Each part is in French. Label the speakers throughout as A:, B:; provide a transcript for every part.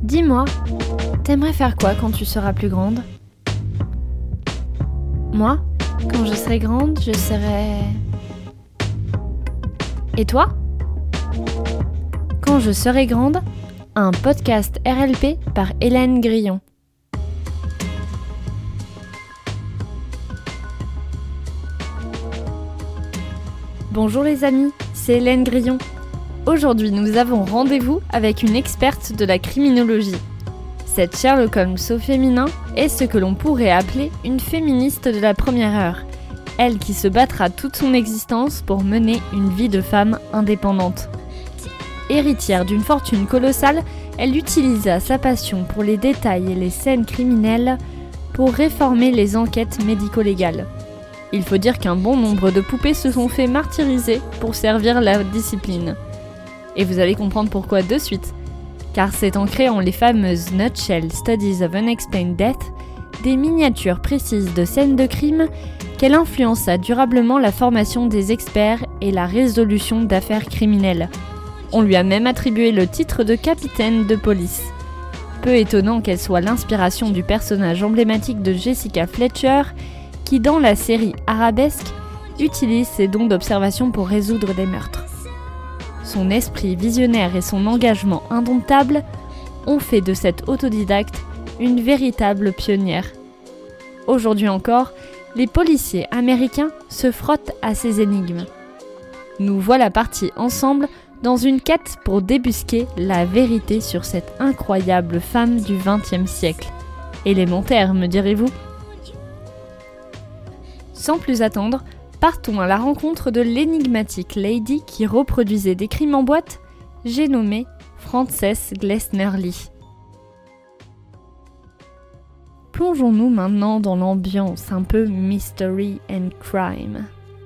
A: Dis-moi, t'aimerais faire quoi quand tu seras plus grande ? Moi, quand je serai grande, je serai... Et toi ? Quand je serai grande, un podcast RLP par Hélène Grillon. Bonjour les amis, c'est Hélène Grillon. Aujourd'hui, nous avons rendez-vous avec une experte de la criminologie. Cette Sherlock Holmes au féminin est ce que l'on pourrait appeler une féministe de la première heure. Elle qui se battra toute son existence pour mener une vie de femme indépendante. Héritière d'une fortune colossale, elle utilisa sa passion pour les détails et les scènes criminelles pour réformer les enquêtes médico-légales. Il faut dire qu'un bon nombre de poupées se sont fait martyriser pour servir la discipline. Et vous allez comprendre pourquoi de suite. Car c'est en créant les fameuses Nutshell Studies of Unexplained Death, des miniatures précises de scènes de crime, qu'elle influença durablement la formation des experts et la résolution d'affaires criminelles. On lui a même attribué le titre de capitaine de police. Peu étonnant qu'elle soit l'inspiration du personnage emblématique de Jessica Fletcher, qui dans la série Arabesque, utilise ses dons d'observation pour résoudre des meurtres. Son esprit visionnaire et son engagement indomptable ont fait de cette autodidacte une véritable pionnière. Aujourd'hui encore, les policiers américains se frottent à ces énigmes. Nous voilà partis ensemble dans une quête pour débusquer la vérité sur cette incroyable femme du XXe siècle. Élémentaire, me direz-vous ? Sans plus attendre, partons à la rencontre de l'énigmatique lady qui reproduisait des crimes en boîte, j'ai nommé Frances Glessner Lee. Plongeons-nous maintenant dans l'ambiance un peu mystery and crime.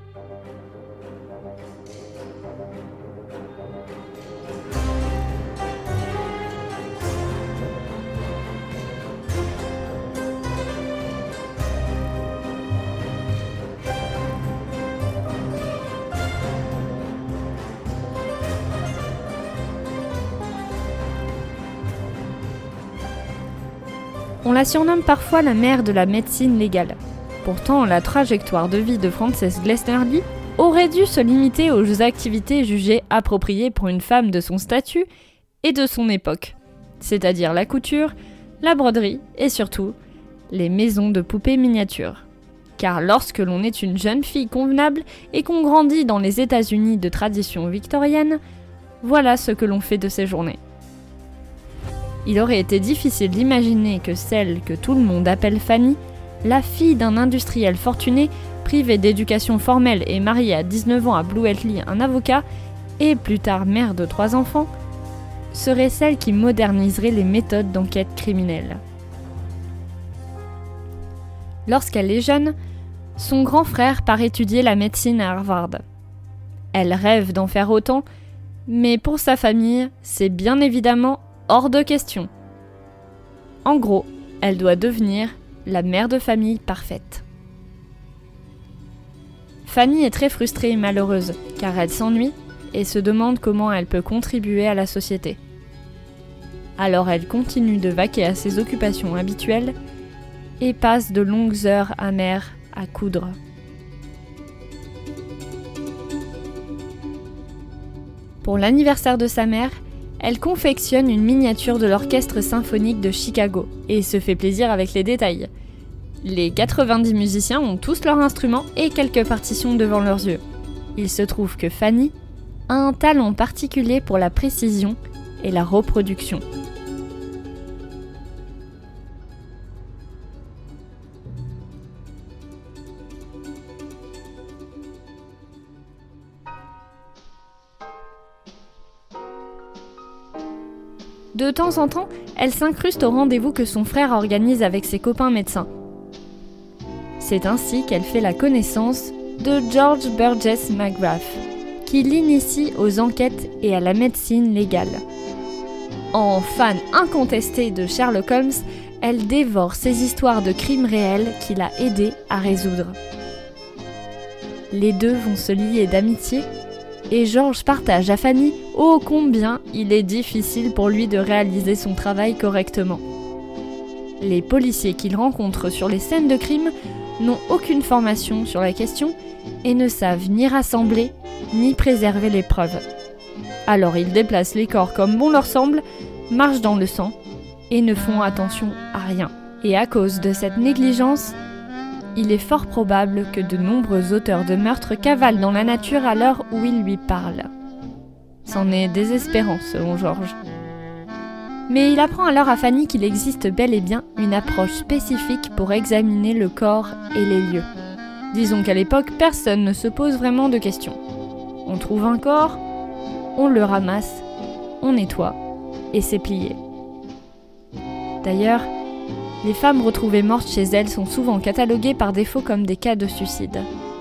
A: On la surnomme parfois la mère de la médecine légale. Pourtant, la trajectoire de vie de Frances Glessner Lee aurait dû se limiter aux activités jugées appropriées pour une femme de son statut et de son époque, c'est-à-dire la couture, la broderie et surtout les maisons de poupées miniatures. Car lorsque l'on est une jeune fille convenable et qu'on grandit dans les États-Unis de tradition victorienne, voilà ce que l'on fait de ses journées. Il aurait été difficile d'imaginer que celle que tout le monde appelle Fanny, la fille d'un industriel fortuné, privé d'éducation formelle et mariée à 19 ans à Blewett Lee, un avocat, et plus tard mère de 3 enfants, serait celle qui moderniserait les méthodes d'enquête criminelle. Lorsqu'elle est jeune, son grand frère part étudier la médecine à Harvard. Elle rêve d'en faire autant, mais pour sa famille, c'est bien évidemment hors de question. En gros, elle doit devenir la mère de famille parfaite. Fanny est très frustrée et malheureuse, car elle s'ennuie et se demande comment elle peut contribuer à la société. Alors elle continue de vaquer à ses occupations habituelles et passe de longues heures amères à coudre. Pour l'anniversaire de sa mère, elle confectionne une miniature de l'orchestre symphonique de Chicago et se fait plaisir avec les détails. Les 90 musiciens ont tous leurs instruments et quelques partitions devant leurs yeux. Il se trouve que Fanny a un talent particulier pour la précision et la reproduction. De temps en temps, elle s'incruste au rendez-vous que son frère organise avec ses copains médecins. C'est ainsi qu'elle fait la connaissance de George Burgess McGrath, qui l'initie aux enquêtes et à la médecine légale. En fan incontestée de Sherlock Holmes, elle dévore ces histoires de crimes réels qu'il a aidé à résoudre. Les deux vont se lier d'amitié Et George partage à Fanny ô combien il est difficile pour lui de réaliser son travail correctement. Les policiers qu'il rencontre sur les scènes de crime n'ont aucune formation sur la question et ne savent ni rassembler ni préserver les preuves. Alors ils déplacent les corps comme bon leur semble, marchent dans le sang et ne font attention à rien. Et à cause de cette négligence, il est fort probable que de nombreux auteurs de meurtres cavalent dans la nature à l'heure où ils lui parlent. C'en est désespérant selon George. Mais il apprend alors à Fanny qu'il existe bel et bien une approche spécifique pour examiner le corps et les lieux. Disons qu'à l'époque, personne ne se pose vraiment de questions. On trouve un corps, on le ramasse, on nettoie, et c'est plié. D'ailleurs, les femmes retrouvées mortes chez elles sont souvent cataloguées par défaut comme des cas de suicide.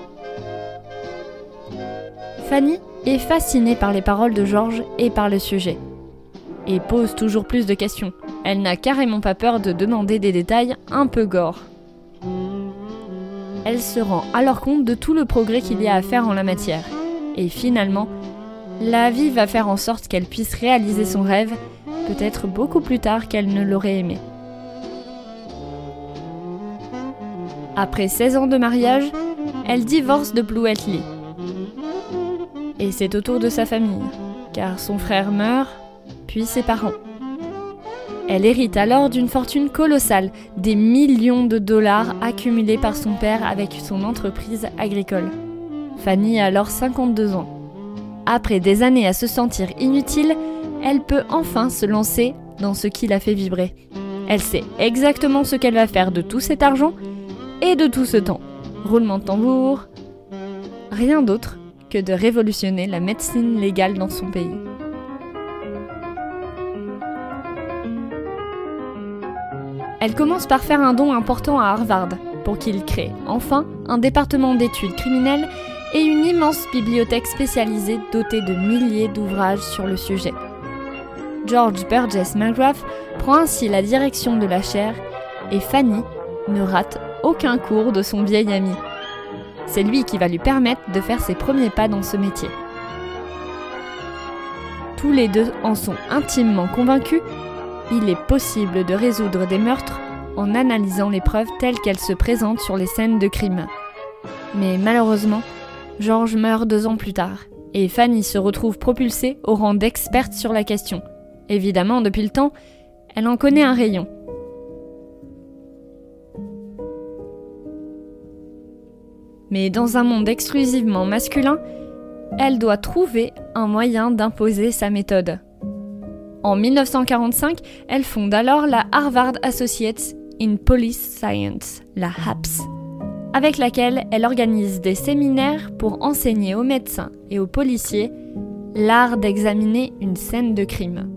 A: Fanny est fascinée par les paroles de George et par le sujet. Et pose toujours plus de questions. Elle n'a carrément pas peur de demander des détails un peu gore. Elle se rend alors compte de tout le progrès qu'il y a à faire en la matière. Et finalement, la vie va faire en sorte qu'elle puisse réaliser son rêve, peut-être beaucoup plus tard qu'elle ne l'aurait aimé. Après 16 ans de mariage, elle divorce de Bluettley. Et c'est au tour de sa famille, car son frère meurt, puis ses parents. Elle hérite alors d'une fortune colossale, des millions de dollars accumulés par son père avec son entreprise agricole. Fanny a alors 52 ans. Après des années à se sentir inutile, elle peut enfin se lancer dans ce qui la fait vibrer. Elle sait exactement ce qu'elle va faire de tout cet argent et de tout ce temps. Roulement de tambour, rien d'autre que de révolutionner la médecine légale dans son pays. Elle commence par faire un don important à Harvard pour qu'il crée enfin un département d'études criminelles et une immense bibliothèque spécialisée dotée de milliers d'ouvrages sur le sujet. George Burgess McGrath prend ainsi la direction de la chaire et Fanny ne rate aucun cours de son vieil ami. C'est lui qui va lui permettre de faire ses premiers pas dans ce métier. Tous les deux en sont intimement convaincus, il est possible de résoudre des meurtres en analysant les preuves telles qu'elles se présentent sur les scènes de crime. Mais malheureusement, George meurt 2 ans plus tard, et Fanny se retrouve propulsée au rang d'experte sur la question. Évidemment, depuis le temps, elle en connaît un rayon. Mais dans un monde exclusivement masculin, elle doit trouver un moyen d'imposer sa méthode. En 1945, elle fonde alors la Harvard Associates in Police Science, la HAPS, avec laquelle elle organise des séminaires pour enseigner aux médecins et aux policiers l'art d'examiner une scène de crime.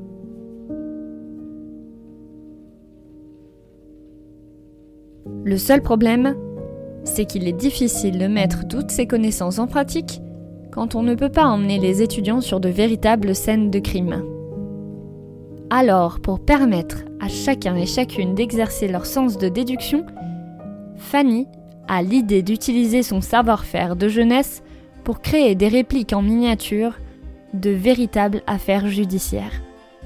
A: Le seul problème, c'est qu'il est difficile de mettre toutes ces connaissances en pratique quand on ne peut pas emmener les étudiants sur de véritables scènes de crime. Alors, pour permettre à chacun et chacune d'exercer leur sens de déduction, Fanny a l'idée d'utiliser son savoir-faire de jeunesse pour créer des répliques en miniature de véritables affaires judiciaires.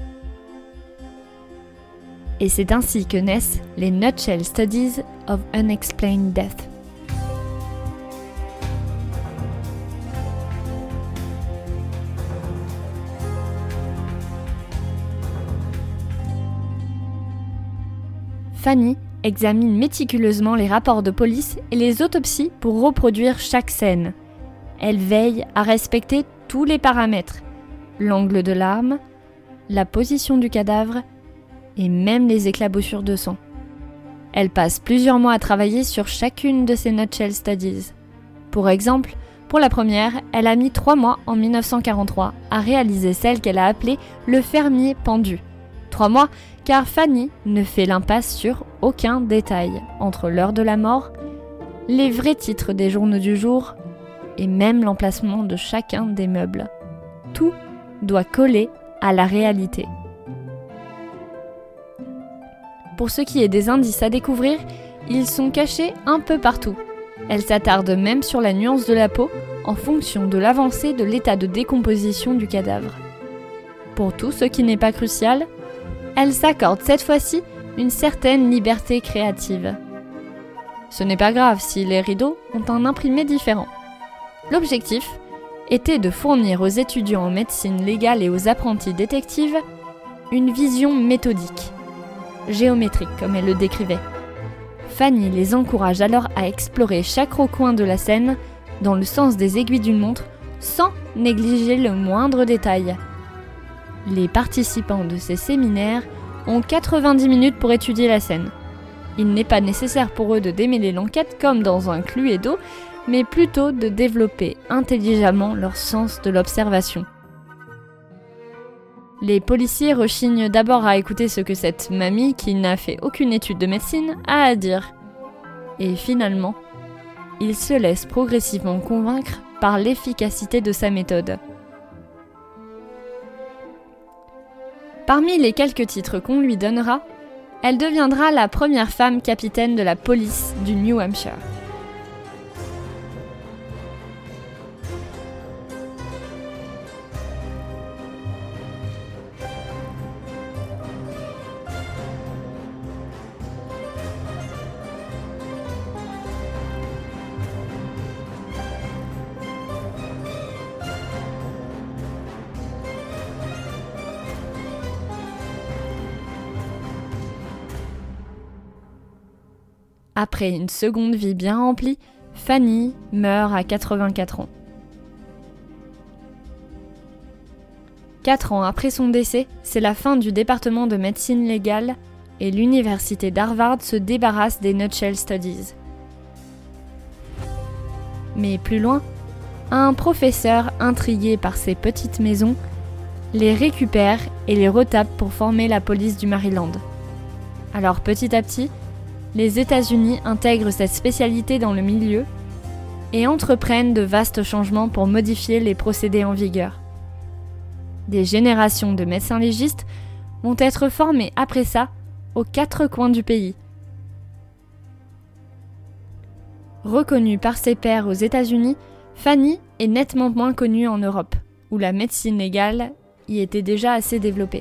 A: Et c'est ainsi que naissent les Nutshell Studies of Unexplained Death. Fanny examine méticuleusement les rapports de police et les autopsies pour reproduire chaque scène. Elle veille à respecter tous les paramètres, l'angle de l'arme, la position du cadavre et même les éclaboussures de sang. Elle passe plusieurs mois à travailler sur chacune de ces Nutshell Studies. Pour exemple, pour la première, elle a mis 3 mois en 1943 à réaliser celle qu'elle a appelée le fermier pendu. 3 mois, car Fanny ne fait l'impasse sur aucun détail entre l'heure de la mort, les vrais titres des journaux du jour et même l'emplacement de chacun des meubles. Tout doit coller à la réalité. Pour ce qui est des indices à découvrir, ils sont cachés un peu partout. Elle s'attarde même sur la nuance de la peau en fonction de l'avancée de l'état de décomposition du cadavre. Pour tout ce qui n'est pas crucial, elle s'accorde cette fois-ci une certaine liberté créative. Ce n'est pas grave si les rideaux ont un imprimé différent. L'objectif était de fournir aux étudiants en médecine légale et aux apprentis détectives une vision méthodique, géométrique comme elle le décrivait. Fanny les encourage alors à explorer chaque recoin de la scène dans le sens des aiguilles d'une montre sans négliger le moindre détail. Les participants de ces séminaires ont 90 minutes pour étudier la scène. Il n'est pas nécessaire pour eux de démêler l'enquête comme dans un Cluedo, mais plutôt de développer intelligemment leur sens de l'observation. Les policiers rechignent d'abord à écouter ce que cette mamie, qui n'a fait aucune étude de médecine, a à dire. Et finalement, ils se laissent progressivement convaincre par l'efficacité de sa méthode. Parmi les quelques titres qu'on lui donnera, elle deviendra la première femme capitaine de la police du New Hampshire. Après une seconde vie bien remplie, Fanny meurt à 84 ans. 4 ans après son décès, c'est la fin du département de médecine légale et l'université d'Harvard se débarrasse des Nutshell Studies. Mais plus loin, un professeur intrigué par ces petites maisons les récupère et les retape pour former la police du Maryland. Alors petit à petit, les États-Unis intègrent cette spécialité dans le milieu et entreprennent de vastes changements pour modifier les procédés en vigueur. Des générations de médecins légistes vont être formés après ça aux 4 coins du pays. Reconnue par ses pairs aux États-Unis, Fanny est nettement moins connue en Europe, où la médecine légale y était déjà assez développée.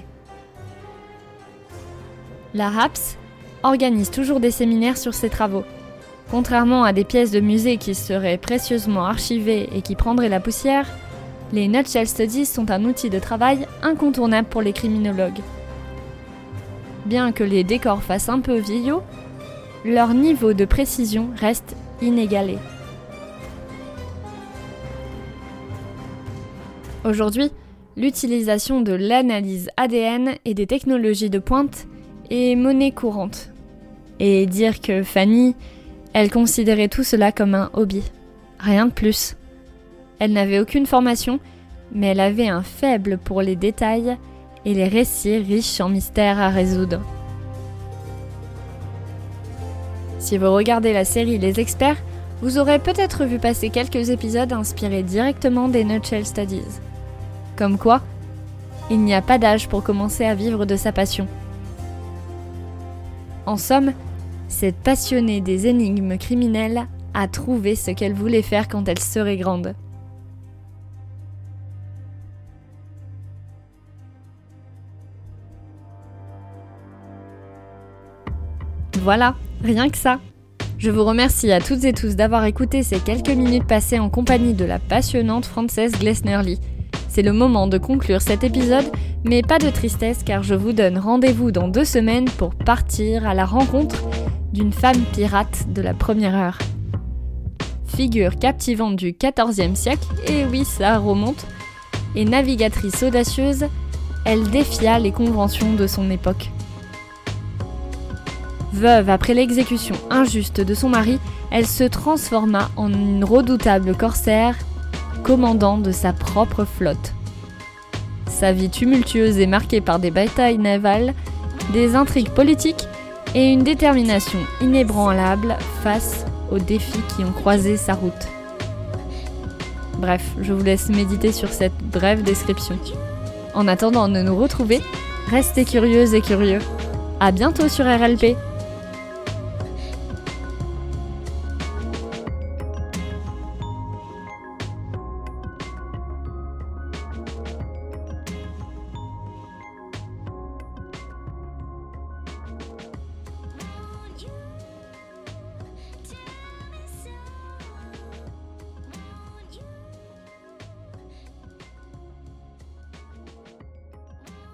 A: La RAPS organise toujours des séminaires sur ses travaux. Contrairement à des pièces de musée qui seraient précieusement archivées et qui prendraient la poussière, les Nutshell Studies sont un outil de travail incontournable pour les criminologues. Bien que les décors fassent un peu vieillots, leur niveau de précision reste inégalé. Aujourd'hui, l'utilisation de l'analyse ADN et des technologies de pointe est monnaie courante. Et dire que Fanny, elle considérait tout cela comme un hobby. Rien de plus. Elle n'avait aucune formation, mais elle avait un faible pour les détails et les récits riches en mystères à résoudre. Si vous regardez la série Les Experts, vous aurez peut-être vu passer quelques épisodes inspirés directement des Nutshell Studies. Comme quoi, il n'y a pas d'âge pour commencer à vivre de sa passion. En somme, cette passionnée des énigmes criminelles a trouvé ce qu'elle voulait faire quand elle serait grande. Voilà, rien que ça. Je vous remercie à toutes et tous d'avoir écouté ces quelques minutes passées en compagnie de la passionnante Frances Glessner-Lee. C'est le moment de conclure cet épisode, mais pas de tristesse car je vous donne rendez-vous dans 2 semaines pour partir à la rencontre d'une femme pirate de la première heure. Figure captivante du XIVe siècle, et oui ça remonte, et navigatrice audacieuse, elle défia les conventions de son époque. Veuve après l'exécution injuste de son mari, elle se transforma en une redoutable corsaire, commandant de sa propre flotte. Sa vie tumultueuse est marquée par des batailles navales, des intrigues politiques et une détermination inébranlable face aux défis qui ont croisé sa route. Bref, je vous laisse méditer sur cette brève description. En attendant de nous retrouver, restez curieuses et curieux. À bientôt sur RLP.